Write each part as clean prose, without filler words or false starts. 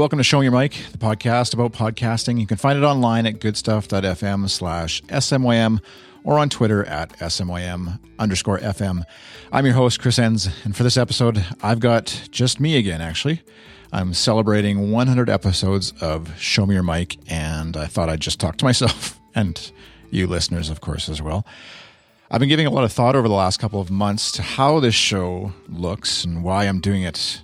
welcome to Show Me Your Mic, the podcast about podcasting. You can find it online at goodstuff.fm/SMYM or on Twitter at SMYM_FM. I'm your host, Chris Enns, and for this episode, I've got just me again, actually. I'm celebrating 100 episodes of Show Me Your Mic, and I thought I'd just talk to myself and you listeners, of course, as well. I've been giving a lot of thought over the last couple of months to how this show looks and why I'm doing it.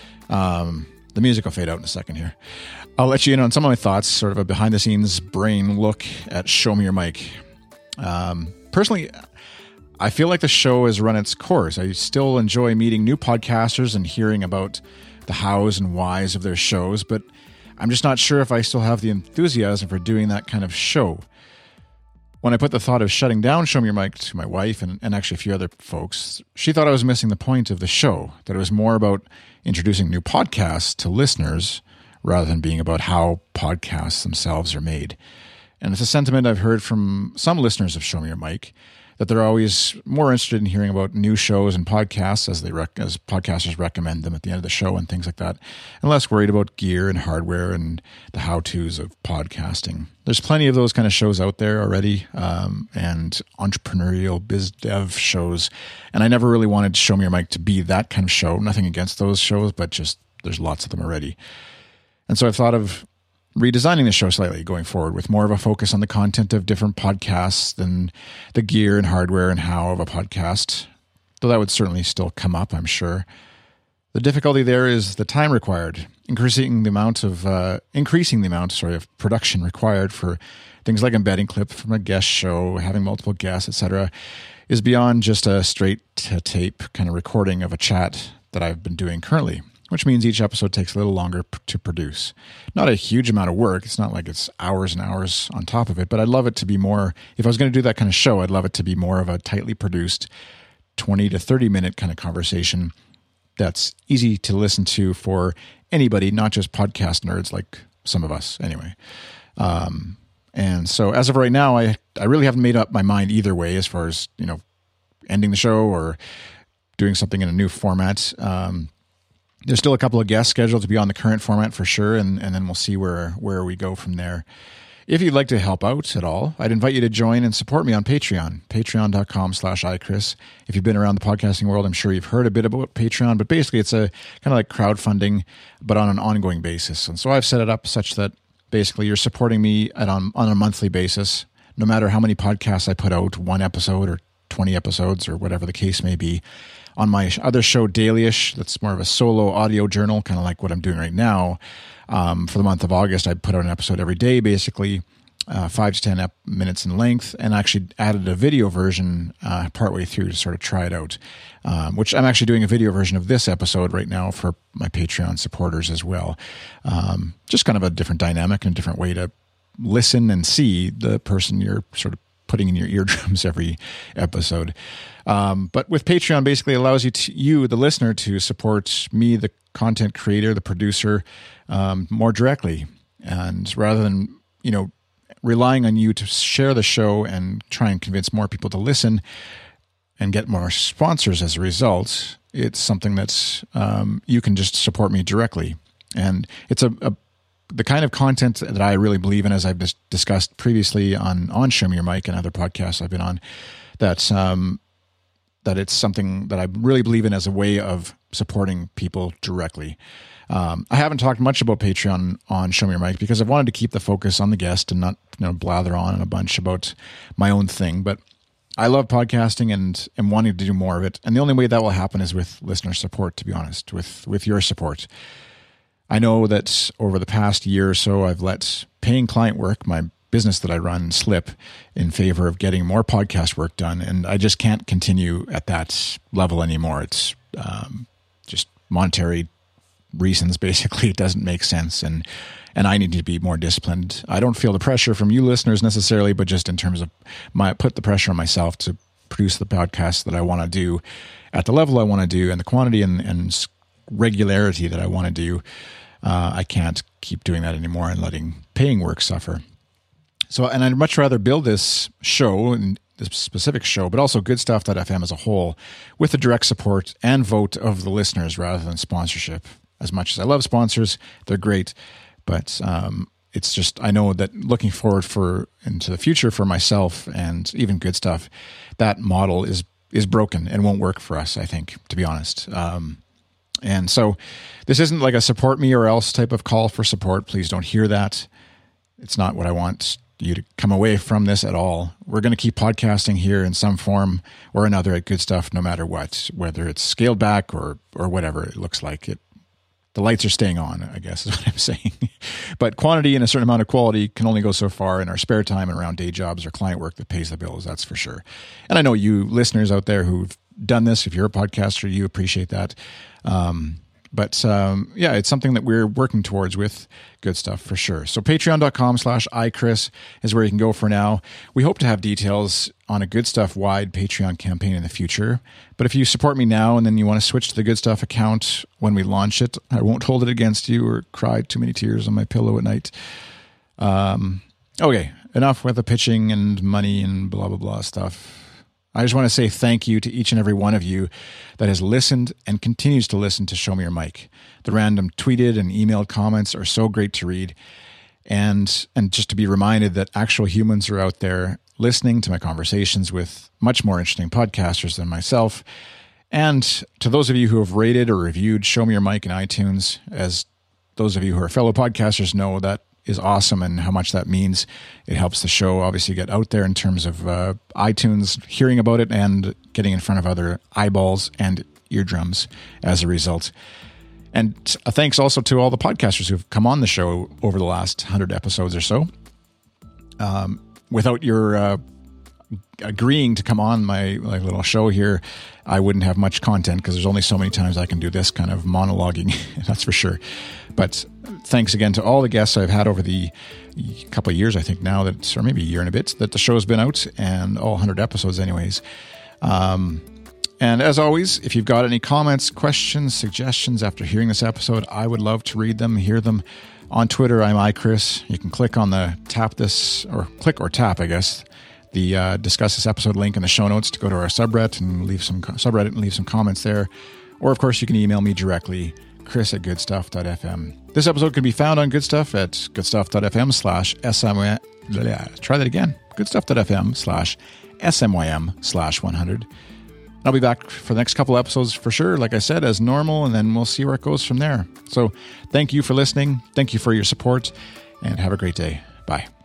The music will fade out in a second here. I'll let you in on some of my thoughts, sort of a behind-the-scenes brain look at Show Me Your Mic. Personally, I feel like the show has run its course. I still enjoy meeting new podcasters and hearing about the hows and whys of their shows, but I'm just not sure if I still have the enthusiasm for doing that kind of show. When I put the thought of shutting down Show Me Your Mic to my wife and actually a few other folks, she thought I was missing the point of the show, that it was more about introducing new podcasts to listeners rather than being about how podcasts themselves are made. And it's a sentiment I've heard from some listeners of Show Me Your Mic, that they're always more interested in hearing about new shows and podcasts as podcasters recommend them at the end of the show and things like that, and less worried about gear and hardware and the how-tos of podcasting. There's plenty of those kind of shows out there already, and entrepreneurial biz dev shows, and I never really wanted Show Me Your Mic to be that kind of show. Nothing against those shows, but just there's lots of them already. And so I've thought of redesigning the show slightly going forward with more of a focus on the content of different podcasts than the gear and hardware and how of a podcast, though that would certainly still come up, I'm sure. The difficulty there is the time required. Increasing the amount of production required for things like embedding clip from a guest show, having multiple guests, etc., is beyond just a straight to tape kind of recording of a chat that I've been doing currently, which means each episode takes a little longer to produce. Not a huge amount of work. It's not like it's hours and hours on top of it, but I'd love it to be more, if I was going to do that kind of show, I'd love it to be more of a tightly produced 20 to 30 minute kind of conversation that's easy to listen to for anybody, not just podcast nerds like some of us anyway. And so as of right now, I really haven't made up my mind either way as far as, ending the show or doing something in a new format. There's still a couple of guests scheduled to be on the current format for sure, and then we'll see where we go from there. If you'd like to help out at all, I'd invite you to join and support me on Patreon, patreon.com/iChris. If you've been around the podcasting world, I'm sure you've heard a bit about Patreon, but basically it's a kind of like crowdfunding, but on an ongoing basis. And so I've set it up such that basically you're supporting me on a monthly basis, no matter how many podcasts I put out, 1 episode or 20 episodes or whatever the case may be. On my other show, Dailyish, that's more of a solo audio journal, kind of like what I'm doing right now. For the month of August, I put out an episode every day, basically 5 to 10 minutes in length, and actually added a video version partway through to sort of try it out, which I'm actually doing a video version of this episode right now for my Patreon supporters as well. Just kind of a different dynamic and a different way to listen and see the person you're sort of putting in your eardrums every episode. But with Patreon, basically allows you, the listener, to support me, the content creator, the producer, more directly. And rather than, relying on you to share the show and try and convince more people to listen and get more sponsors as a result, it's something that's, you can just support me directly. And it's the kind of content that I really believe in, as I've discussed previously on Show Me Your Mic and other podcasts I've been on, that it's something that I really believe in as a way of supporting people directly. I haven't talked much about Patreon on Show Me Your Mic because I've wanted to keep the focus on the guest and not blather on a bunch about my own thing. But I love podcasting and am wanting to do more of it. And the only way that will happen is with listener support, to be honest, with your support. I know that over the past year or so, I've let paying client work, my business that I run, slip in favor of getting more podcast work done. And I just can't continue at that level anymore. It's just monetary reasons, basically. It doesn't make sense. And I need to be more disciplined. I don't feel the pressure from you listeners necessarily, but just in terms of put the pressure on myself to produce the podcast that I want to do at the level I want to do and the quantity and regularity that I want to do. I can't keep doing that anymore and letting paying work suffer. So, and I'd much rather build this show, and this specific show, but also goodstuff.fm as a whole, with the direct support and vote of the listeners rather than sponsorship. as much as I love sponsors. They're great. But it's just, I know that looking forward into the future for myself and even Good Stuff, that model is broken and won't work for us, I think, to be honest. And so this isn't like a support me or else type of call for support. Please don't hear that. It's not what I want you to come away from this at all. We're going to keep podcasting here in some form or another at Good Stuff, no matter what, whether it's scaled back or whatever it looks like. The lights are staying on, I guess is what I'm saying. But quantity and a certain amount of quality can only go so far in our spare time and around day jobs or client work that pays the bills, that's for sure. And I know you listeners out there who've done this, if you're a podcaster, you appreciate that. But it's something that we're working towards with Good Stuff for sure. So patreon.com/iChris is where you can go for now. We hope to have details on a Good Stuff wide Patreon campaign in the future. But if you support me now and then you want to switch to the Good Stuff account when we launch it, I won't hold it against you or cry too many tears on my pillow at night. Okay, enough with the pitching and money and blah, blah, blah stuff. I just want to say thank you to each and every one of you that has listened and continues to listen to Show Me Your Mic. The random tweeted and emailed comments are so great to read. And just to be reminded that actual humans are out there listening to my conversations with much more interesting podcasters than myself. And to those of you who have rated or reviewed Show Me Your Mic in iTunes, as those of you who are fellow podcasters know, that is awesome and how much that means. It helps the show obviously get out there in terms of iTunes hearing about it and getting in front of other eyeballs and eardrums as a result. And thanks also to all the podcasters who've come on the show over the last 100 episodes or so. Without your agreeing to come on my little show here, I wouldn't have much content because there's only so many times I can do this kind of monologuing, that's for sure. But thanks again to all the guests I've had over the couple of years, I think now, or maybe a year and a bit, that the show's been out, and all 100 episodes anyways. And as always, if you've got any comments, questions, suggestions after hearing this episode, I would love to read them, hear them. On Twitter, I'm iChris. You can click on the tap, I guess, the discuss this episode link in the show notes to go to our subreddit and leave some comments there. Or, of course, you can email me directly, chris@goodstuff.fm. This episode can be found on Good Stuff at goodstuff.fm/SMY. Try that again. goodstuff.fm/SMYM/100. I'll be back for the next couple episodes for sure, like I said, as normal, and then we'll see where it goes from there. So thank you for listening. Thank you for your support, and have a great day. Bye.